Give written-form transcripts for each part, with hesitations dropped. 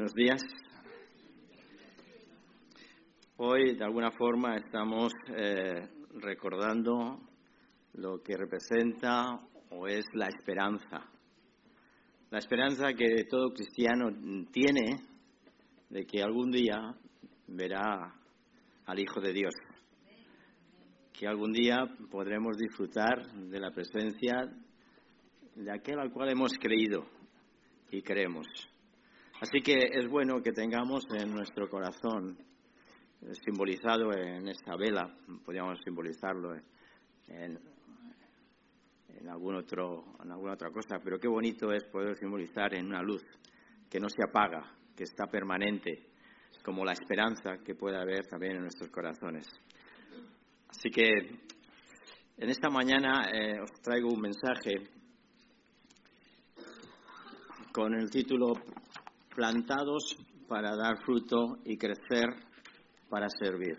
Buenos días. Hoy, de alguna forma, estamos recordando lo que representa o es la esperanza. La esperanza que todo cristiano tiene de que algún día verá al Hijo de Dios. Que algún día podremos disfrutar de la presencia de aquel al cual hemos creído y creemos. Así que es bueno que tengamos en nuestro corazón, simbolizado en esta vela, podríamos simbolizarlo en alguna otra cosa, pero qué bonito es poder simbolizar en una luz que no se apaga, que está permanente, como la esperanza que puede haber también en nuestros corazones. Así que en esta mañana os traigo un mensaje con el título Plantados para dar fruto y crecer para servir.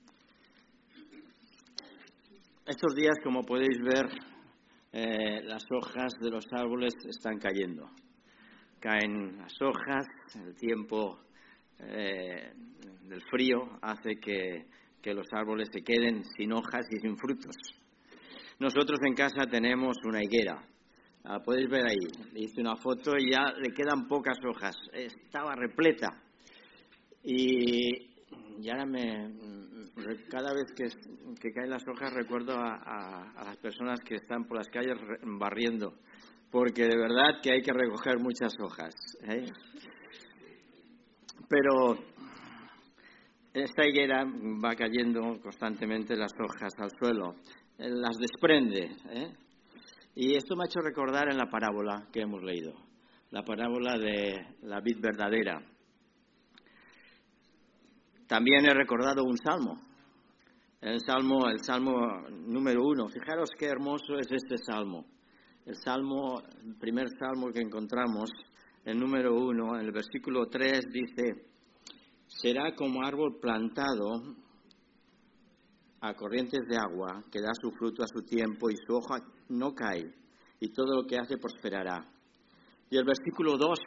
Estos días, como podéis ver, las hojas de los árboles están cayendo. Caen las hojas, el tiempo del frío hace que los árboles se queden sin hojas y sin frutos. Nosotros en casa tenemos una higuera. Podéis ver ahí, le hice una foto y ya le quedan pocas hojas. Estaba repleta. Y ahora cada vez que caen las hojas recuerdo a las personas que están por las calles barriendo, porque de verdad que hay que recoger muchas hojas, ¿eh? Pero esta higuera va cayendo constantemente las hojas al suelo, las desprende, ¿eh? Y esto me ha hecho recordar en la parábola que hemos leído, la parábola de la vid verdadera. También he recordado un salmo, el salmo número 1. Fijaros qué hermoso es este salmo. El primer salmo que encontramos, el número 1, en el versículo 3 dice: será como árbol plantado a corrientes de agua, que da su fruto a su tiempo y su hoja no cae, y todo lo que hace prosperará. Y el versículo 2: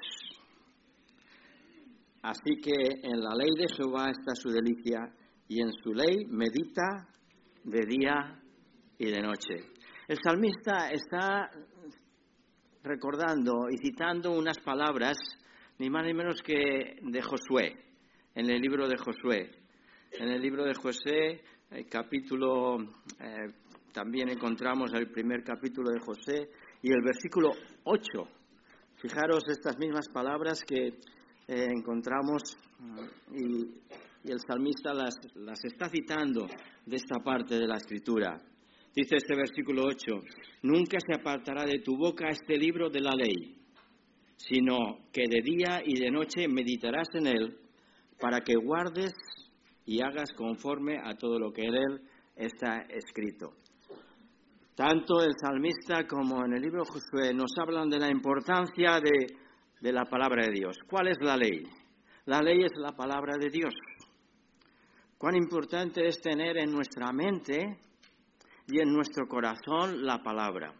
así que en la ley de Jehová está su delicia, y en su ley medita de día y de noche. El salmista está recordando y citando unas palabras, ni más ni menos que de Josué, en el libro de Josué. En el libro de Josué, el capítulo, también encontramos el primer capítulo de Josué y el versículo 8. Fijaros estas mismas palabras que encontramos y el salmista las está citando de esta parte de la Escritura. Dice este versículo 8: nunca se apartará de tu boca este libro de la ley, sino que de día y de noche meditarás en él, para que guardes y hagas conforme a todo lo que en él está escrito. Tanto el salmista como en el libro de Josué nos hablan de la importancia de la palabra de Dios. ¿Cuál es la ley? La ley es la palabra de Dios. Cuán importante es tener en nuestra mente y en nuestro corazón la palabra.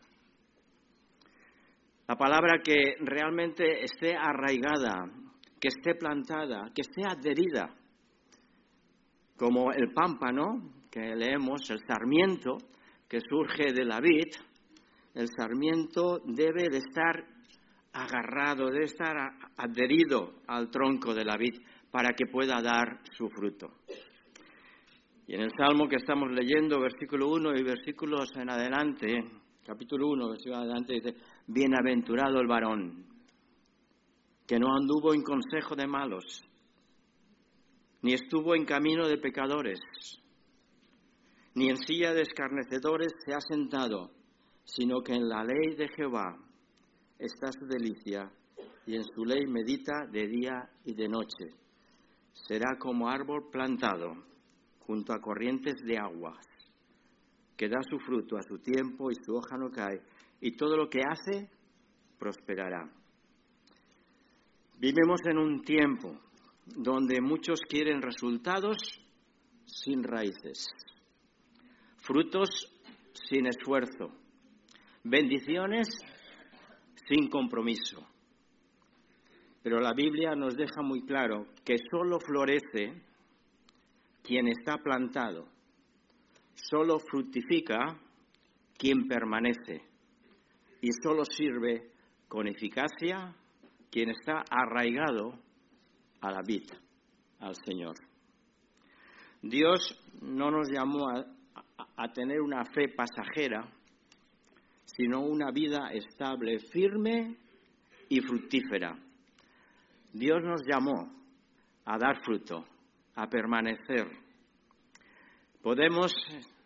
La palabra que realmente esté arraigada, que esté plantada, que esté adherida. Como el pámpano que leemos, el sarmiento que surge de la vid, el sarmiento debe de estar agarrado, debe estar adherido al tronco de la vid para que pueda dar su fruto. Y en el Salmo que estamos leyendo, versículo 1 y versículos en adelante, capítulo 1, versículo en adelante, dice: bienaventurado el varón, que no anduvo en consejo de malos, ni estuvo en camino de pecadores, ni en silla de escarnecedores se ha sentado, sino que en la ley de Jehová está su delicia, y en su ley medita de día y de noche. Será como árbol plantado junto a corrientes de aguas, que da su fruto a su tiempo y su hoja no cae, y todo lo que hace prosperará. Vivimos en un tiempo donde muchos quieren resultados sin raíces, frutos sin esfuerzo, bendiciones sin compromiso. Pero la Biblia nos deja muy claro que solo florece quien está plantado, solo fructifica quien permanece y solo sirve con eficacia quien está arraigado a la vid, al Señor. Dios no nos llamó a tener una fe pasajera, sino una vida estable, firme y fructífera. Dios nos llamó a dar fruto, a permanecer. Podemos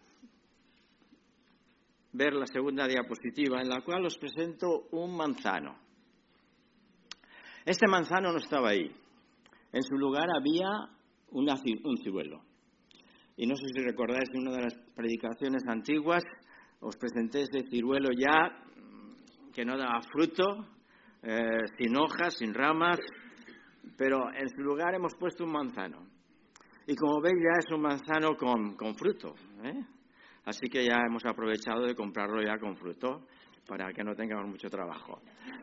ver la segunda diapositiva, en la cual os presento un manzano. Este manzano no estaba ahí. En su lugar había un ciruelo. Y no sé si recordáis, en una de las predicaciones antiguas os presenté ese ciruelo ya que no daba fruto, sin hojas, sin ramas, pero en su lugar hemos puesto un manzano. Y como veis ya es un manzano con fruto, Así que ya hemos aprovechado de comprarlo ya con fruto para que no tengamos mucho trabajo.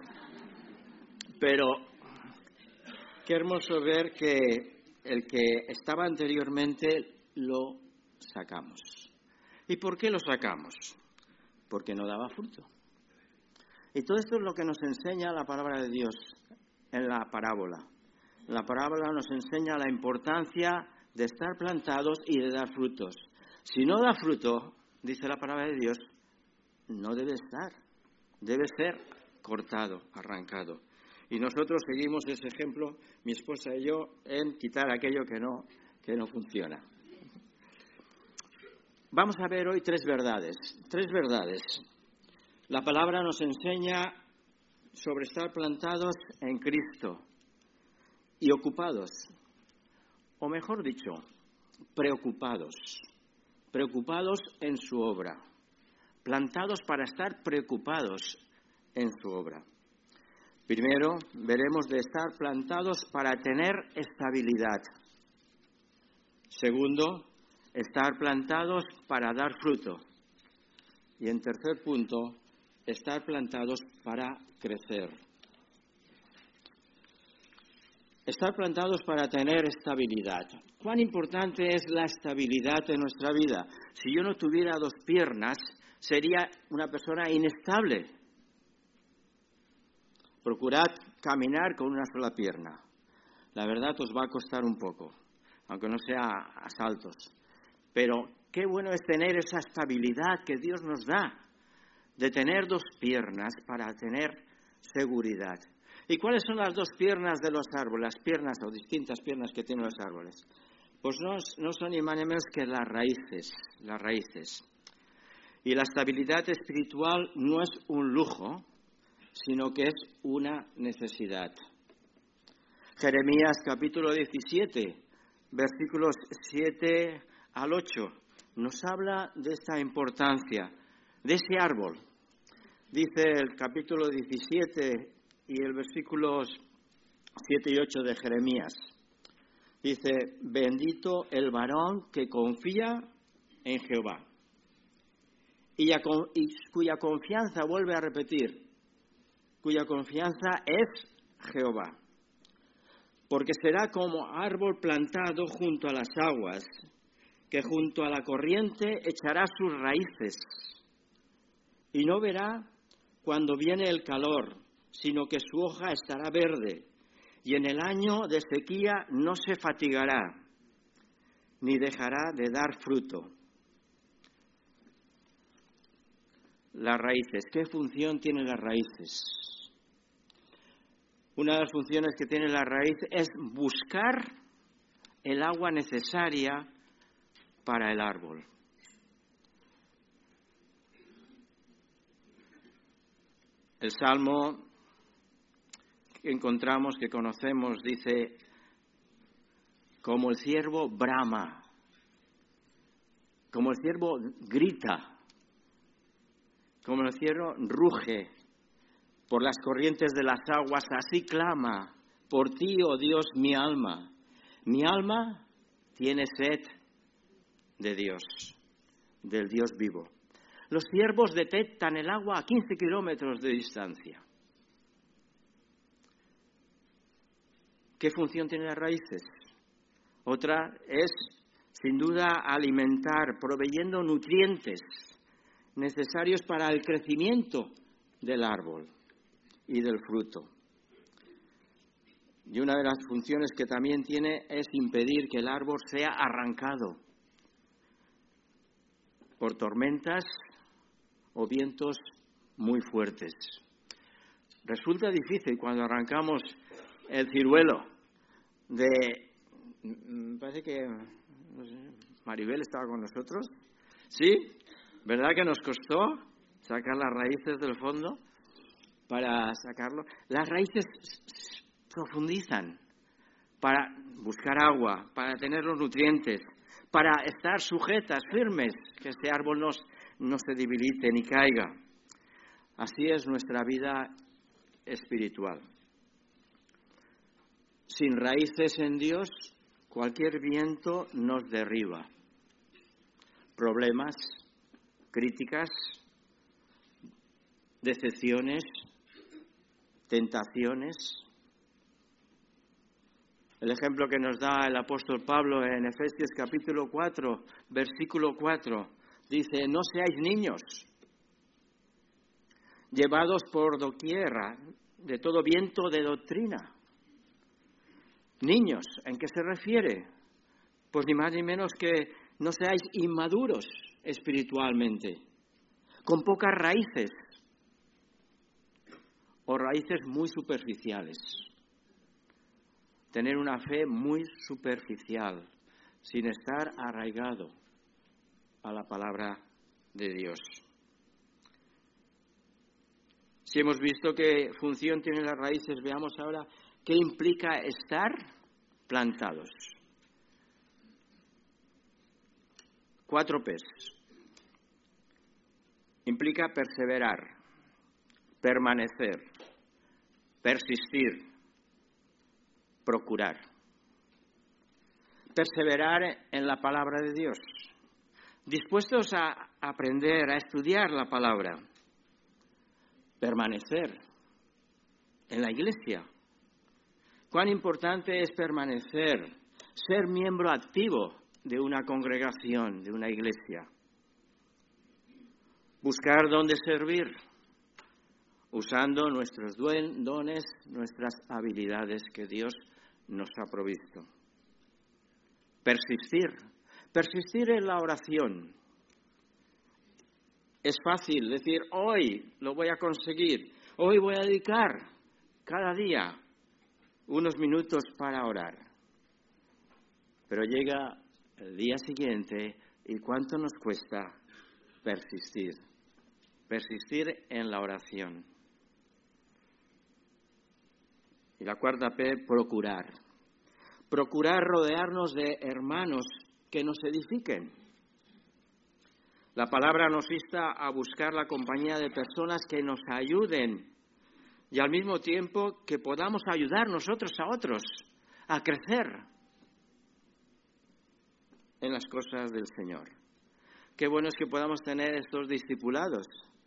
Pero qué hermoso ver que el que estaba anteriormente lo sacamos. ¿Y por qué lo sacamos? Porque no daba fruto. Y todo esto es lo que nos enseña la palabra de Dios en la parábola. La parábola nos enseña la importancia de estar plantados y de dar frutos. Si no da fruto, dice la palabra de Dios, no debe estar. Debe ser cortado, arrancado. Y nosotros seguimos ese ejemplo, mi esposa y yo, en quitar aquello que no funciona. Vamos a ver hoy tres verdades. La palabra nos enseña sobre estar plantados en Cristo y ocupados, o mejor dicho, preocupados en su obra, plantados para estar preocupados en su obra. Primero, veremos de estar plantados para tener estabilidad. Segundo, estar plantados para dar fruto. Y en tercer punto, estar plantados para crecer. Estar plantados para tener estabilidad. ¿Cuán importante es la estabilidad en nuestra vida? Si yo no tuviera dos piernas, sería una persona inestable. Procurad caminar con una sola pierna. La verdad os va a costar un poco, aunque no sea a saltos. Pero qué bueno es tener esa estabilidad que Dios nos da, de tener dos piernas para tener seguridad. ¿Y cuáles son las dos piernas de los árboles? Las piernas o distintas piernas que tienen los árboles. Pues no son ni más ni menos que las raíces. Y la estabilidad espiritual no es un lujo, sino que es una necesidad. Jeremías capítulo 17, versículos 7 al 8, nos habla de esta importancia, de ese árbol. Dice el capítulo 17 y el versículos 7 y 8 de Jeremías. Dice, bendito el varón que confía en Jehová y cuya confianza, vuelve a repetir, cuya confianza es Jehová. Porque será como árbol plantado junto a las aguas, que junto a la corriente echará sus raíces, y no verá cuando viene el calor, sino que su hoja estará verde, y en el año de sequía no se fatigará, ni dejará de dar fruto. Las raíces, ¿qué función tienen las raíces? Una de las funciones que tiene la raíz es buscar el agua necesaria para el árbol. El Salmo que encontramos, que conocemos, dice, como el ciervo brama, como el ciervo grita, como el ciervo ruge por las corrientes de las aguas, así clama por ti, oh Dios, mi alma. Mi alma tiene sed de Dios, del Dios vivo. Los ciervos detectan el agua a 15 kilómetros de distancia. ¿Qué función tienen las raíces? Otra es, sin duda, alimentar, proveyendo nutrientes necesarios para el crecimiento del árbol y del fruto. Y una de las funciones que también tiene es impedir que el árbol sea arrancado por tormentas o vientos muy fuertes. Resulta difícil cuando arrancamos el ciruelo me parece que no sé, Maribel estaba con nosotros, ¿sí? ¿Verdad que nos costó sacar las raíces del fondo para sacarlo? Las raíces profundizan para buscar agua, para tener los nutrientes, para estar sujetas, firmes, que este árbol no se debilite ni caiga. Así es nuestra vida espiritual. Sin raíces en Dios, cualquier viento nos derriba. Problemas, críticas, decepciones, tentaciones. El ejemplo que nos da el apóstol Pablo en Efesios capítulo 4, versículo 4, dice: no seáis niños, llevados por doquier de todo viento de doctrina. Niños, ¿en qué se refiere? Pues ni más ni menos que no seáis inmaduros espiritualmente, con pocas raíces o raíces muy superficiales. Tener una fe muy superficial, sin estar arraigado a la palabra de Dios. Si hemos visto qué función tienen las raíces, veamos ahora qué implica estar plantados. 4 P's. Implica perseverar, permanecer, persistir, procurar. Perseverar en la palabra de Dios, dispuestos a aprender, a estudiar la palabra. Permanecer en la iglesia. Cuán importante es permanecer, ser miembro activo de una congregación, de una iglesia. Buscar dónde servir, usando nuestros dones, nuestras habilidades que Dios nos ha provisto. Persistir en la oración. Es fácil decir, hoy lo voy a conseguir, hoy voy a dedicar cada día unos minutos para orar. Pero llega el día siguiente y ¿cuánto nos cuesta persistir? Persistir en la oración. Y la 4 P, procurar. Procurar rodearnos de hermanos que nos edifiquen. La palabra nos insta a buscar la compañía de personas que nos ayuden y al mismo tiempo que podamos ayudar nosotros a otros a crecer en las cosas del Señor. Qué bueno es que podamos tener estos discipulados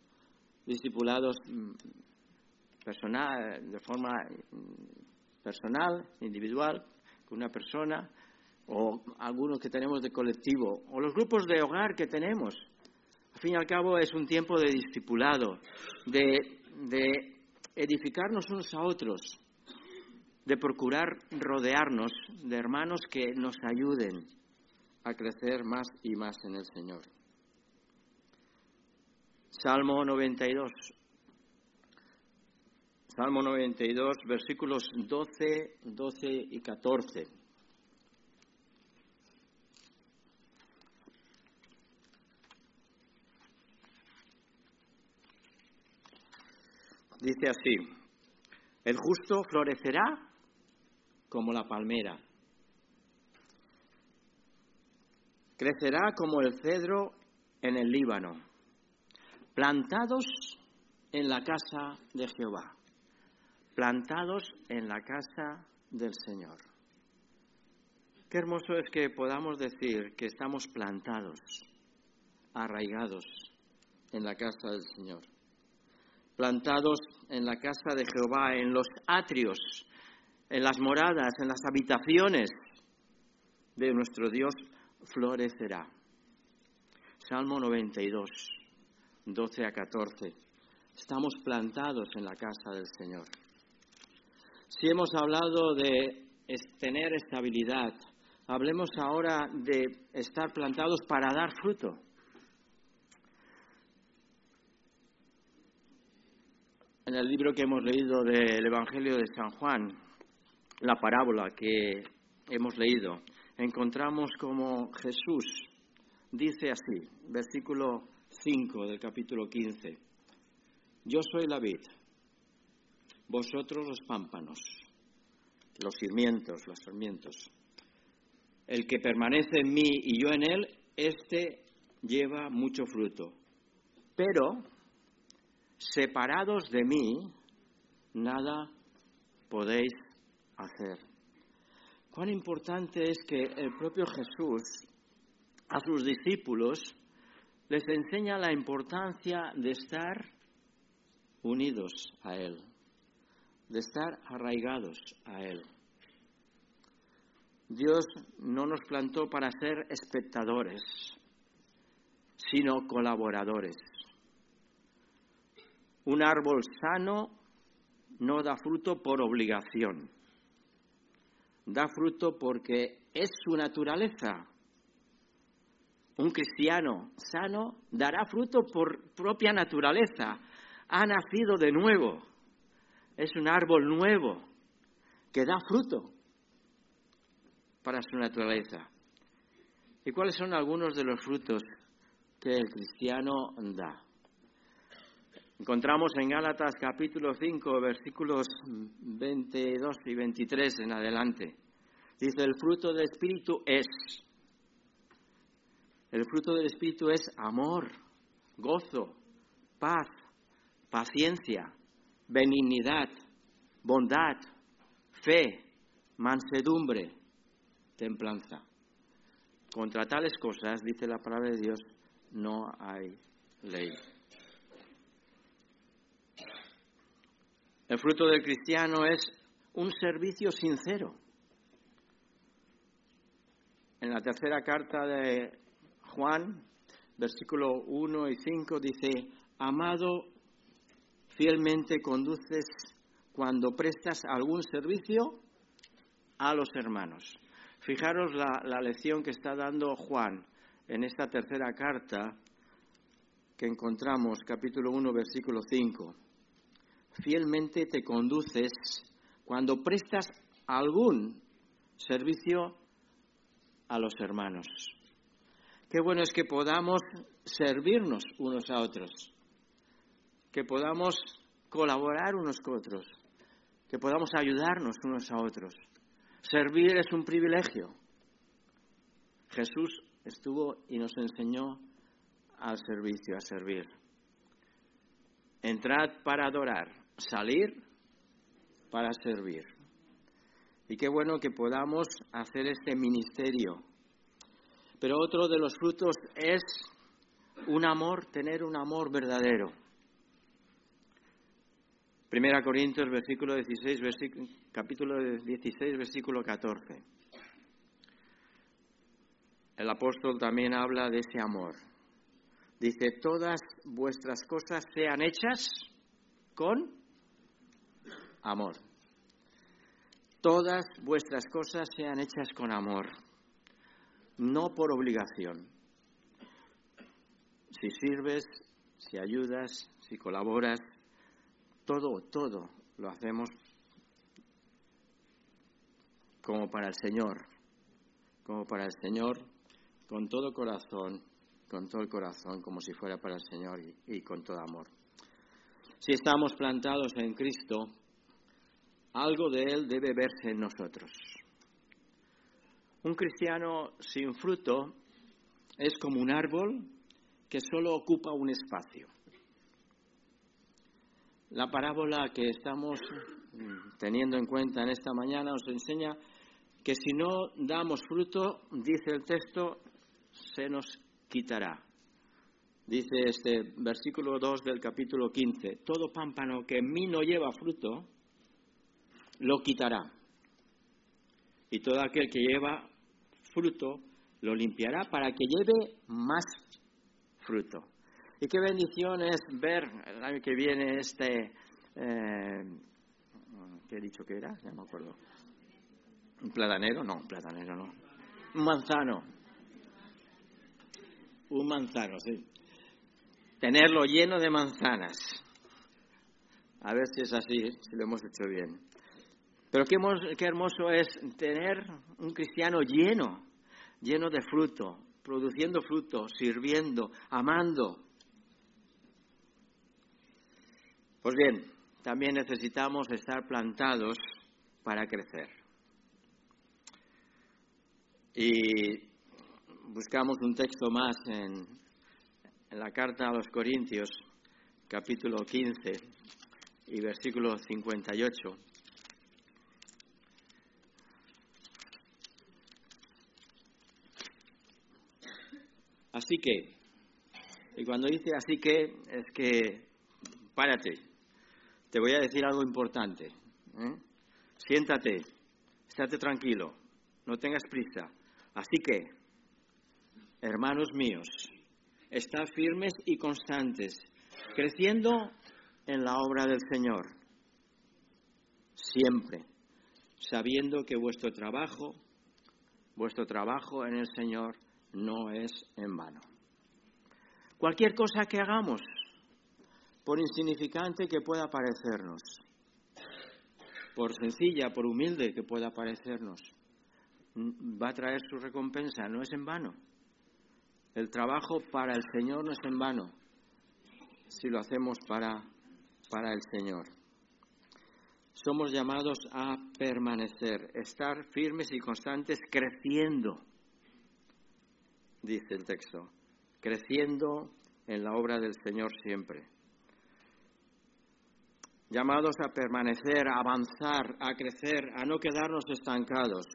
personal, de forma personal, individual, con una persona, o algunos que tenemos de colectivo, o los grupos de hogar que tenemos. Al fin y al cabo es un tiempo de discipulado, de edificarnos unos a otros, de procurar rodearnos de hermanos que nos ayuden a crecer más y más en el Señor. Salmo 92. Salmo 92, versículos 12 y 14. Dice así: el justo florecerá como la palmera, crecerá como el cedro en el Líbano, plantados en la casa de Jehová. Plantados en la casa del Señor. Qué hermoso es que podamos decir que estamos plantados, arraigados en la casa del Señor. Plantados en la casa de Jehová, en los atrios en las moradas, en las habitaciones de nuestro Dios florecerá. Salmo 92, 12 a 14. Estamos plantados en la casa del Señor. Si hemos hablado de tener estabilidad, hablemos ahora de estar plantados para dar fruto. En el libro que hemos leído del Evangelio de San Juan, la parábola que hemos leído, encontramos como Jesús dice así, versículo 5 del capítulo 15. Yo soy la vid, vosotros los pámpanos, los sarmientos. El que permanece en mí y yo en él, éste lleva mucho fruto. Pero, separados de mí, nada podéis hacer. Cuán importante es que el propio Jesús a sus discípulos les enseña la importancia de estar unidos a Él, de estar arraigados a Él. Dios no nos plantó para ser espectadores, sino colaboradores. Un árbol sano no da fruto por obligación, da fruto porque es su naturaleza. Un cristiano sano dará fruto por propia naturaleza. Ha nacido de nuevo. Es un árbol nuevo que da fruto para su naturaleza. ¿Y cuáles son algunos de los frutos que el cristiano da? Encontramos en Gálatas capítulo 5, versículos 22 y 23 en adelante. Dice, el fruto del Espíritu es amor, gozo, paz, paciencia, benignidad, bondad, fe, mansedumbre, templanza. Contra tales cosas, dice la palabra de Dios, no hay ley. El fruto del cristiano es un servicio sincero. En la tercera carta de Juan, versículo 1 y 5, dice, amado, fielmente conduces cuando prestas algún servicio a los hermanos. Fijaros la lección que está dando Juan en esta tercera carta que encontramos, capítulo 1, versículo 5. Fielmente te conduces cuando prestas algún servicio a los hermanos. Qué bueno es que podamos servirnos unos a otros, que podamos colaborar unos con otros, que podamos ayudarnos unos a otros. Servir es un privilegio. Jesús estuvo y nos enseñó al servicio, a servir. Entrad para adorar, salir para servir. Y qué bueno que podamos hacer este ministerio. Pero otro de los frutos es tener un amor verdadero. 1 Corintios capítulo 16, versículo 14. El apóstol también habla de ese amor. Dice, todas vuestras cosas sean hechas con amor. Todas vuestras cosas sean hechas con amor, no por obligación. Si sirves, si ayudas, si colaboras, todo lo hacemos como para el Señor, con todo el corazón, como si fuera para el Señor y con todo amor. Si estamos plantados en Cristo, algo de Él debe verse en nosotros. Un cristiano sin fruto es como un árbol que solo ocupa un espacio. La parábola que estamos teniendo en cuenta en esta mañana nos enseña que si no damos fruto, dice el texto, se nos quitará. Dice este versículo 2 del capítulo 15, todo pámpano que en mí no lleva fruto, lo quitará. y todo aquel que lleva fruto lo limpiará para que lleve más fruto. Y qué bendición es ver el año que viene ¿qué he dicho que era? Ya no me acuerdo. ¿Un platanero? No, un platanero no. Un manzano. Un manzano, sí. Tenerlo lleno de manzanas. A ver si es así, si lo hemos hecho bien. Pero qué hermoso es tener un cristiano lleno de fruto, produciendo fruto, sirviendo, amando. Pues bien, también necesitamos estar plantados para crecer. Y buscamos un texto más en la carta a los Corintios, capítulo 15 y versículo 58. Así que, y cuando dice así que, es que, párate, te voy a decir algo importante. Siéntate, estate tranquilo, no tengas prisa. Así que, hermanos míos, estad firmes y constantes, creciendo en la obra del Señor, siempre, sabiendo que vuestro trabajo en el Señor no es en vano. Cualquier cosa que hagamos, por insignificante que pueda parecernos, por sencilla, por humilde que pueda parecernos, va a traer su recompensa, no es en vano. El trabajo para el Señor no es en vano, si lo hacemos para el Señor. Somos llamados a permanecer, estar firmes y constantes, creciendo, dice el texto, creciendo en la obra del Señor siempre. Llamados a permanecer, a avanzar, a crecer, a no quedarnos estancados.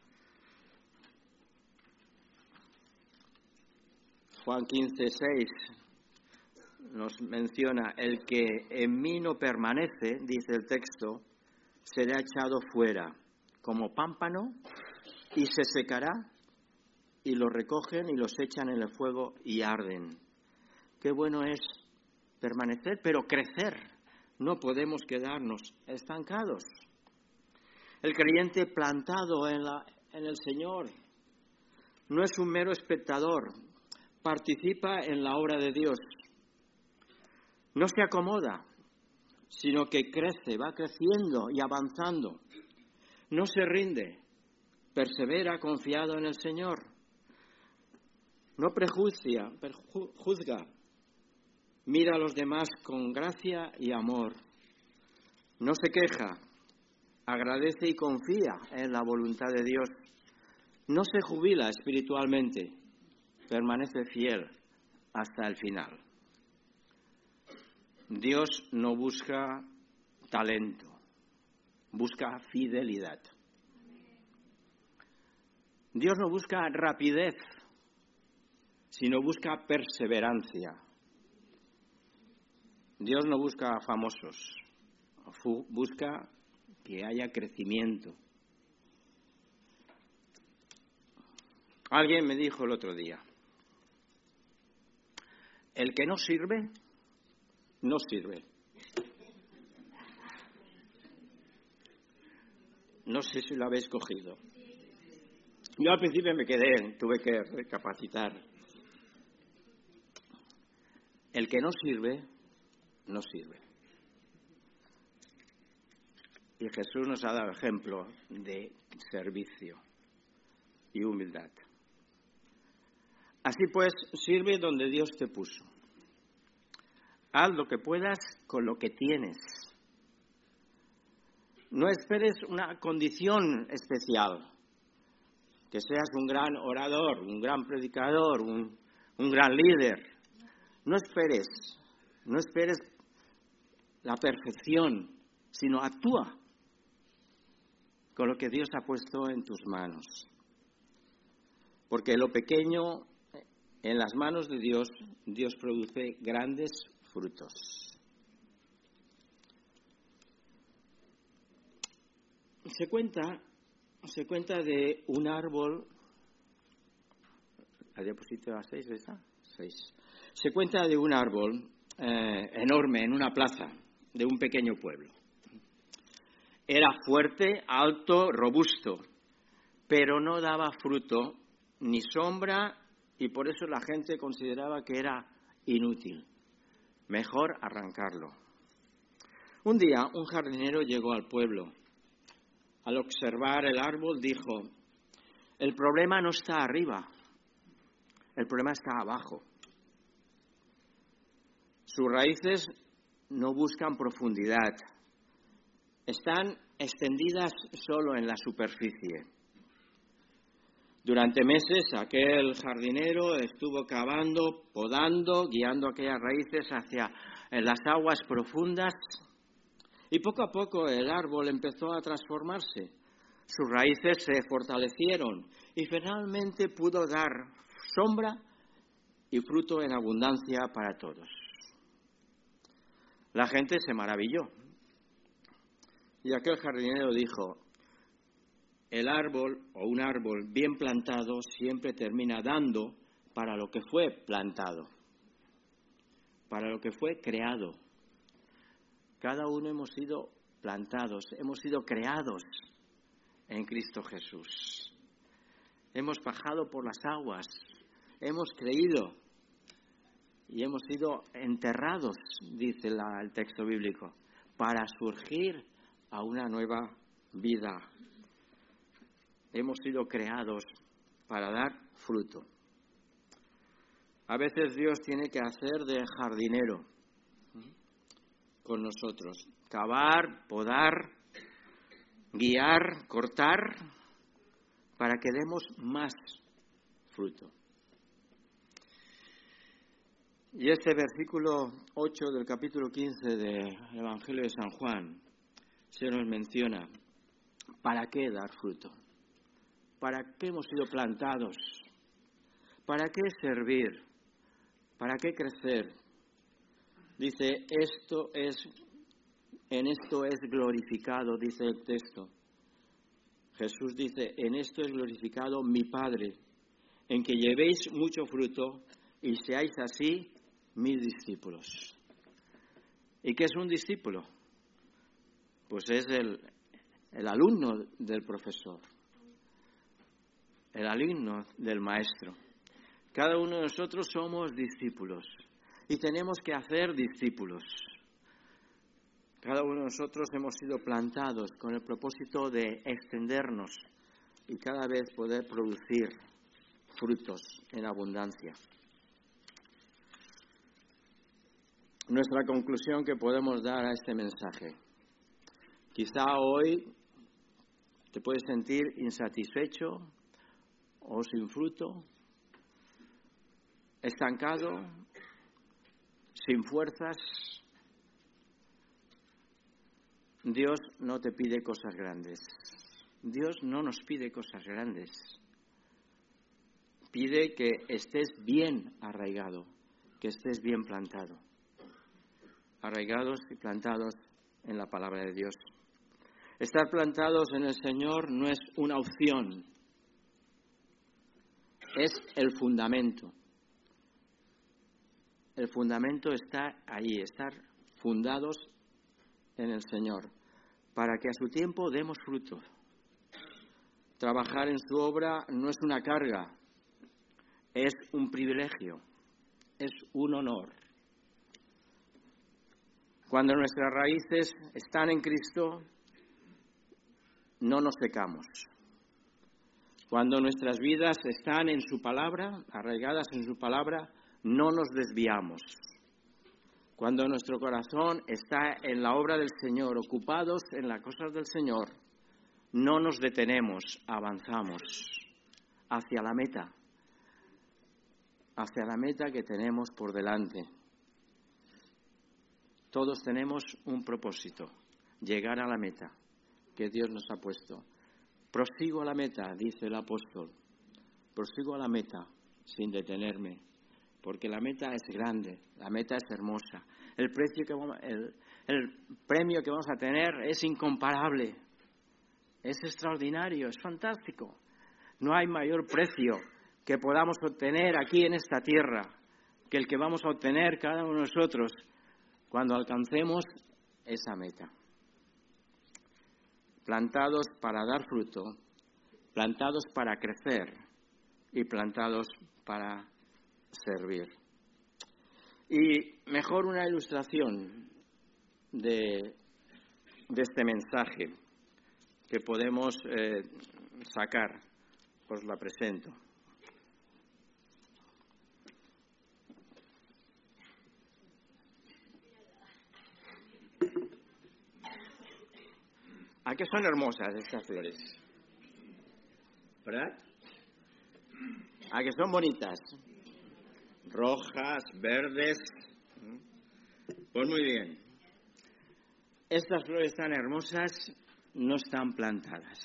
Juan 15:6 nos menciona, el que en mí no permanece, dice el texto, será echado fuera como pámpano y se secará, y los recogen y los echan en el fuego y arden. Qué bueno es permanecer, pero crecer. No podemos quedarnos estancados. El creyente plantado en el Señor no es un mero espectador, participa en la obra de Dios. No se acomoda, sino que crece, va creciendo y avanzando. No se rinde, persevera confiado en el Señor. No juzga, mira a los demás con gracia y amor. No se queja, agradece y confía en la voluntad de Dios. No se jubila espiritualmente, permanece fiel hasta el final. Dios no busca talento, busca fidelidad. Dios no busca rapidez, sino busca perseverancia. Dios no busca famosos, busca que haya crecimiento. Alguien me dijo el otro día, el que no sirve, no sirve. No sé si lo habéis cogido. Yo al principio me quedé, tuve que recapacitar. El que no sirve, no sirve. Y Jesús nos ha dado ejemplo de servicio y humildad. Así pues, sirve donde Dios te puso. Haz lo que puedas con lo que tienes. No esperes una condición especial, que seas un gran orador, un gran predicador, un gran líder. No esperes la perfección, sino actúa con lo que Dios ha puesto en tus manos. Porque lo pequeño en las manos de Dios, Dios produce grandes frutos. Se cuenta se cuenta de un árbol. ¿La diapositiva 6 está? 6. Se cuenta de un árbol enorme en una plaza de un pequeño pueblo. Era fuerte, alto, robusto, pero no daba fruto ni sombra y por eso la gente consideraba que era inútil. Mejor arrancarlo. Un día un jardinero llegó al pueblo. Al observar el árbol dijo: el problema no está arriba, el problema está abajo. Sus raíces no buscan profundidad, están extendidas solo en la superficie. Durante meses aquel jardinero estuvo cavando, podando, guiando aquellas raíces hacia las aguas profundas y poco a poco el árbol empezó a transformarse. Sus raíces se fortalecieron y finalmente pudo dar sombra y fruto en abundancia para todos. La gente se maravilló y aquel jardinero dijo: el árbol o un árbol bien plantado siempre termina dando para lo que fue plantado, para lo que fue creado. Cada uno hemos sido plantados, hemos sido creados en Cristo Jesús. Hemos bajado por las aguas, hemos creído y hemos sido enterrados, dice el texto bíblico, para surgir a una nueva vida. Hemos sido creados para dar fruto. A veces Dios tiene que hacer de jardinero con nosotros. Cavar, podar, guiar, cortar, para que demos más fruto. Y este versículo 8 del capítulo 15 del Evangelio de San Juan se nos menciona: ¿para qué dar fruto? ¿Para qué hemos sido plantados? ¿Para qué servir? ¿Para qué crecer? Dice, en esto es glorificado, dice el texto. Jesús dice, en esto es glorificado mi Padre, en que llevéis mucho fruto y seáis así mis discípulos. ¿Y qué es un discípulo? Pues es el alumno del profesor, el alumno del maestro. Cada uno de nosotros somos discípulos y tenemos que hacer discípulos. Cada uno de nosotros hemos sido plantados con el propósito de extendernos y cada vez poder producir frutos en abundancia. Nuestra conclusión que podemos dar a este mensaje. Quizá hoy te puedes sentir insatisfecho o sin fruto, estancado, sin fuerzas. Dios no te pide cosas grandes. Dios no nos pide cosas grandes. Pide que estés bien arraigado, que estés bien plantado. Arraigados y plantados en la palabra de Dios. Estar plantados en el Señor no es una opción, es el fundamento. El fundamento está ahí, estar fundados en el Señor, para que a su tiempo demos fruto. Trabajar en su obra no es una carga, es un privilegio, es un honor. Cuando nuestras raíces están en Cristo, no nos secamos. Cuando nuestras vidas están en su palabra, arraigadas en su palabra, no nos desviamos. Cuando nuestro corazón está en la obra del Señor, ocupados en las cosas del Señor, no nos detenemos, avanzamos hacia la meta que tenemos por delante. Todos tenemos un propósito, llegar a la meta que Dios nos ha puesto. Prosigo a la meta, dice el apóstol, prosigo a la meta sin detenerme, porque la meta es grande, la meta es hermosa. El premio que vamos a tener es incomparable. Es extraordinario, es fantástico. No hay mayor precio que podamos obtener aquí en esta tierra que el que vamos a obtener cada uno de nosotros cuando alcancemos esa meta. Plantados para dar fruto, plantados para crecer y plantados para servir. Y mejor una ilustración de este mensaje que podemos sacar, os la presento. ¿A qué son hermosas estas flores? ¿Verdad? ¿A qué son bonitas? Rojas, verdes. Pues muy bien. Estas flores tan hermosas no están plantadas.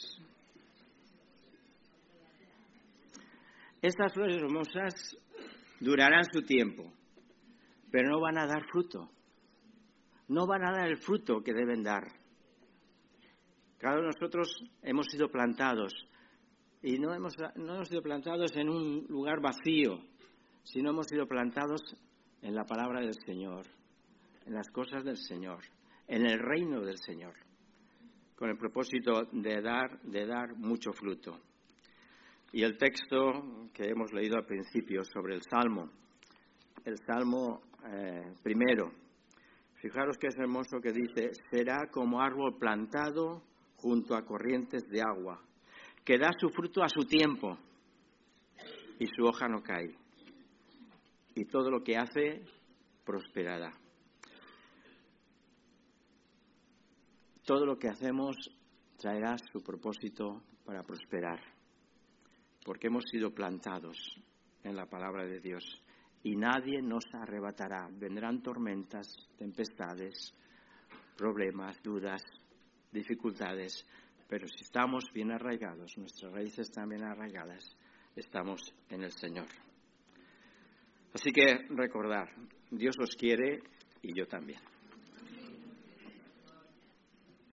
Estas flores hermosas durarán su tiempo, pero no van a dar fruto. No van a dar el fruto que deben dar. Cada uno de nosotros hemos sido plantados y no hemos sido plantados en un lugar vacío, sino hemos sido plantados en la palabra del Señor, en las cosas del Señor, en el reino del Señor, con el propósito de dar mucho fruto. Y el texto que hemos leído al principio sobre el Salmo primero, fijaros que es hermoso que dice: será como árbol plantado junto a corrientes de agua, que da su fruto a su tiempo y su hoja no cae, y todo lo que hace prosperará. Todo lo que hacemos traerá su propósito para prosperar, porque hemos sido plantados en la palabra de Dios y nadie nos arrebatará. Vendrán tormentas, tempestades, problemas, dudas, dificultades, pero si estamos bien arraigados, nuestras raíces están bien arraigadas, estamos en el Señor. Así que recordar, Dios os quiere y yo también.